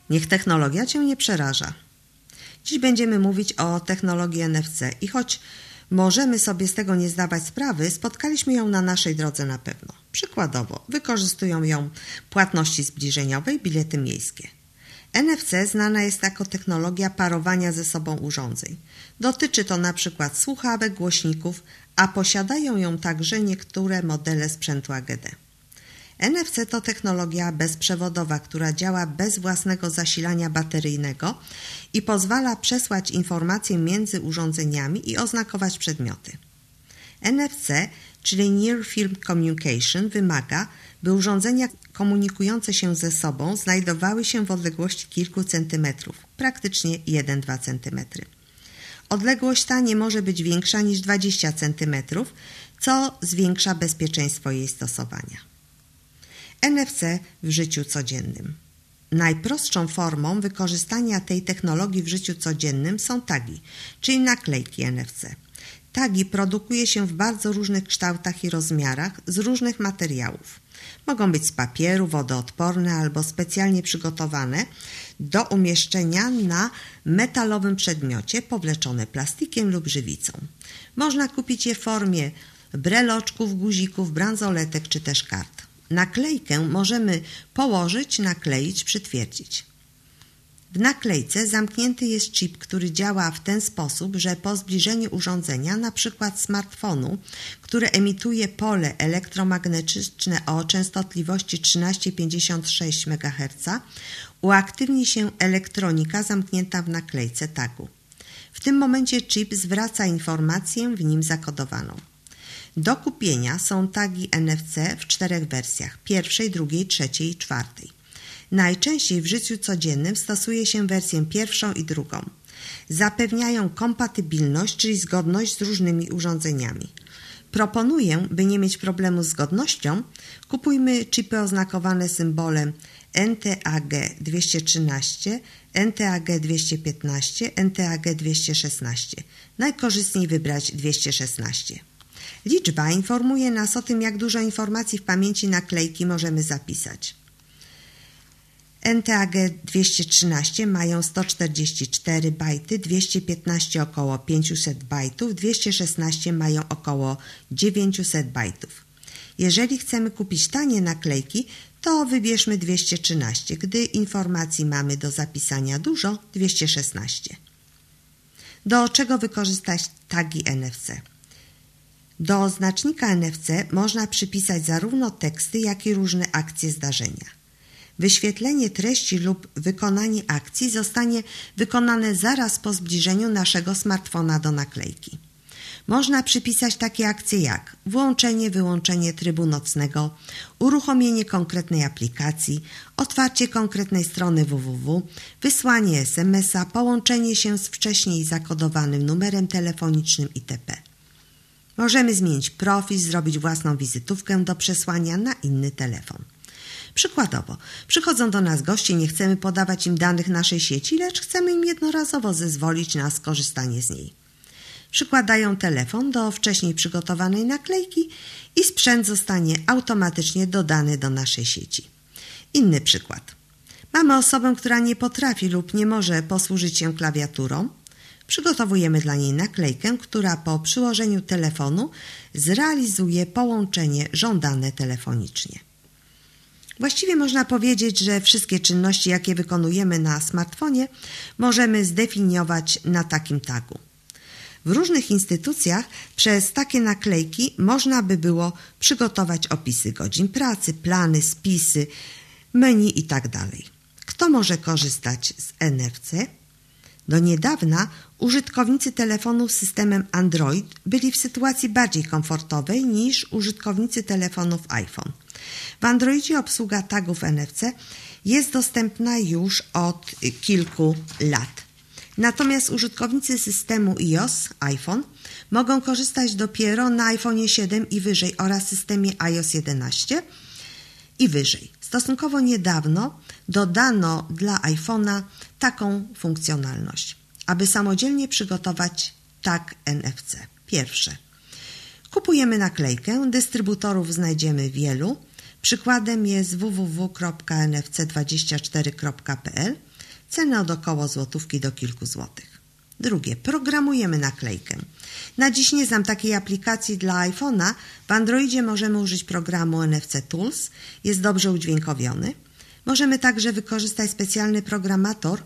Niech technologia Cię nie przeraża. Dziś będziemy mówić o technologii NFC i choć możemy sobie z tego nie zdawać sprawy, spotkaliśmy ją na naszej drodze na pewno. Przykładowo, wykorzystują ją płatności zbliżeniowe i bilety miejskie. NFC znana jest jako technologia parowania ze sobą urządzeń. Dotyczy to np. słuchawek, głośników, a posiadają ją także niektóre modele sprzętu AGD. NFC to technologia bezprzewodowa, która działa bez własnego zasilania bateryjnego i pozwala przesłać informacje między urządzeniami i oznakować przedmioty. NFC, czyli Near Field Communication, wymaga, by urządzenia komunikujące się ze sobą znajdowały się w odległości kilku centymetrów, praktycznie 1-2 cm. Odległość ta nie może być większa niż 20 cm, co zwiększa bezpieczeństwo jej stosowania. NFC w życiu codziennym. Najprostszą formą wykorzystania tej technologii w życiu codziennym są tagi, czyli naklejki NFC. Tagi produkuje się w bardzo różnych kształtach i rozmiarach z różnych materiałów. Mogą być z papieru, wodoodporne albo specjalnie przygotowane do umieszczenia na metalowym przedmiocie powleczone plastikiem lub żywicą. Można kupić je w formie breloczków, guzików, bransoletek czy też kart. Naklejkę możemy położyć, nakleić, przytwierdzić. W naklejce zamknięty jest chip, który działa w ten sposób, że po zbliżeniu urządzenia, np. smartfonu, który emituje pole elektromagnetyczne o częstotliwości 1356 MHz, uaktywni się elektronika zamknięta w naklejce tagu. W tym momencie chip zwraca informację w nim zakodowaną. Do kupienia są tagi NFC w 4 wersjach: pierwszej, drugiej, trzeciej i czwartej. Najczęściej w życiu codziennym stosuje się wersję pierwszą i drugą. Zapewniają kompatybilność, czyli zgodność z różnymi urządzeniami. Proponuję, by nie mieć problemu z zgodnością, kupujmy chipy oznakowane symbolem NTAG213, NTAG215, NTAG216. Najkorzystniej wybrać 216. Liczba informuje nas o tym, jak dużo informacji w pamięci naklejki możemy zapisać. NTAG 213 mają 144 bajty, 215 około 500 bajtów, 216 mają około 900 bajtów. Jeżeli chcemy kupić tanie naklejki, to wybierzmy 213, gdy informacji mamy do zapisania dużo, 216. Do czego wykorzystać tagi NFC? Do znacznika NFC można przypisać zarówno teksty, jak i różne akcje zdarzenia. Wyświetlenie treści lub wykonanie akcji zostanie wykonane zaraz po zbliżeniu naszego smartfona do naklejki. Można przypisać takie akcje jak włączenie, wyłączenie trybu nocnego, uruchomienie konkretnej aplikacji, otwarcie konkretnej strony www, wysłanie SMS-a, połączenie się z wcześniej zakodowanym numerem telefonicznym itp. Możemy zmienić profil, zrobić własną wizytówkę do przesłania na inny telefon. Przykładowo, przychodzą do nas goście, nie chcemy podawać im danych naszej sieci, lecz chcemy im jednorazowo zezwolić na skorzystanie z niej. Przykładają telefon do wcześniej przygotowanej naklejki i sprzęt zostanie automatycznie dodany do naszej sieci. Inny przykład. Mamy osobę, która nie potrafi lub nie może posłużyć się klawiaturą. Przygotowujemy dla niej naklejkę, która po przyłożeniu telefonu zrealizuje połączenie żądane telefonicznie. Właściwie można powiedzieć, że wszystkie czynności, jakie wykonujemy na smartfonie, możemy zdefiniować na takim tagu. W różnych instytucjach przez takie naklejki można by było przygotować opisy godzin pracy, plany, spisy, menu itd. Kto może korzystać z NFC? Do niedawna użytkownicy telefonów z systemem Android byli w sytuacji bardziej komfortowej niż użytkownicy telefonów iPhone. W Androidzie obsługa tagów NFC jest dostępna już od kilku lat. Natomiast użytkownicy systemu iOS, iPhone, mogą korzystać dopiero na iPhone 7 i wyżej oraz systemie iOS 11 i wyżej. Stosunkowo niedawno dodano dla iPhone'a taką funkcjonalność, aby samodzielnie przygotować tag NFC. Pierwsze. Kupujemy naklejkę, dystrybutorów znajdziemy wielu. Przykładem jest www.nfc24.pl. Ceny od około złotówki do kilku złotych. Drugie, programujemy naklejkę. Na dziś nie znam takiej aplikacji dla iPhone'a. W Androidzie możemy użyć programu NFC Tools. Jest dobrze udźwiękowiony. Możemy także wykorzystać specjalny programator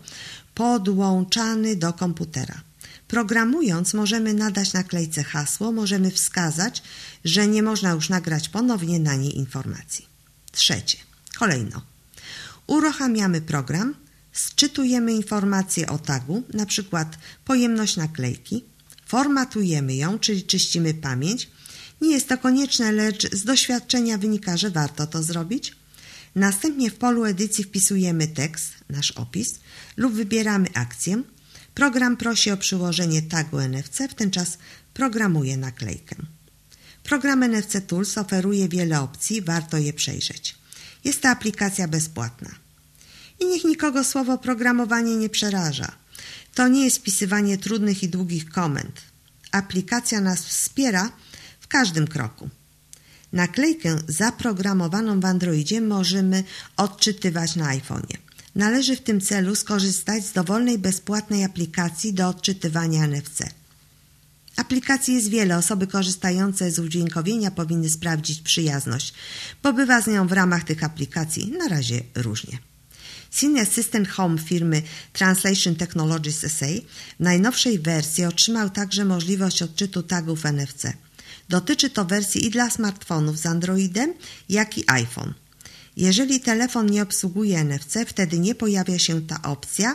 podłączany do komputera. Programując możemy nadać naklejce hasło, możemy wskazać, że nie można już nagrać ponownie na niej informacji. Trzecie, kolejno. Uruchamiamy program, sczytujemy informacje o tagu, na przykład pojemność naklejki, formatujemy ją, czyli czyścimy pamięć. Nie jest to konieczne, lecz z doświadczenia wynika, że warto to zrobić. Następnie w polu edycji wpisujemy tekst, nasz opis lub wybieramy akcję. Program prosi o przyłożenie tagu NFC, w ten czas programuje naklejkę. Program NFC Tools oferuje wiele opcji, warto je przejrzeć. Jest to aplikacja bezpłatna. I niech nikogo słowo programowanie nie przeraża. To nie jest wpisywanie trudnych i długich komend. Aplikacja nas wspiera w każdym kroku. Naklejkę zaprogramowaną w Androidzie możemy odczytywać na iPhone'ie. Należy w tym celu skorzystać z dowolnej bezpłatnej aplikacji do odczytywania NFC. Aplikacji jest wiele. Osoby korzystające z udźwiękowienia powinny sprawdzić przyjazność, bo bywa z nią w ramach tych aplikacji na razie różnie. Senior Assistant Home firmy Translation Technologies SA w najnowszej wersji otrzymał także możliwość odczytu tagów NFC. Dotyczy to wersji i dla smartfonów z Androidem, jak i iPhone. Jeżeli telefon nie obsługuje NFC, wtedy nie pojawia się ta opcja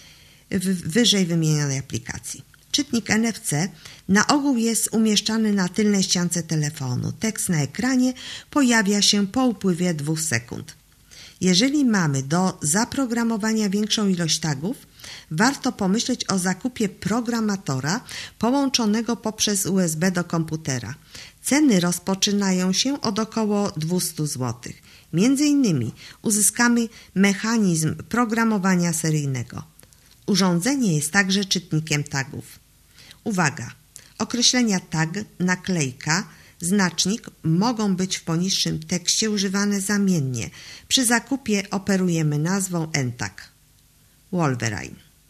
w wyżej wymienionej aplikacji. Czytnik NFC na ogół jest umieszczany na tylnej ściance telefonu. Tekst na ekranie pojawia się po upływie 2 sekund. Jeżeli mamy do zaprogramowania większą ilość tagów, warto pomyśleć o zakupie programatora połączonego poprzez USB do komputera. Ceny rozpoczynają się od około 200 zł. Między innymi uzyskamy mechanizm programowania seryjnego. Urządzenie jest także czytnikiem tagów. Uwaga! Określenia tag, naklejka, znacznik mogą być w poniższym tekście używane zamiennie. Przy zakupie operujemy nazwą NTAG. Wolverine.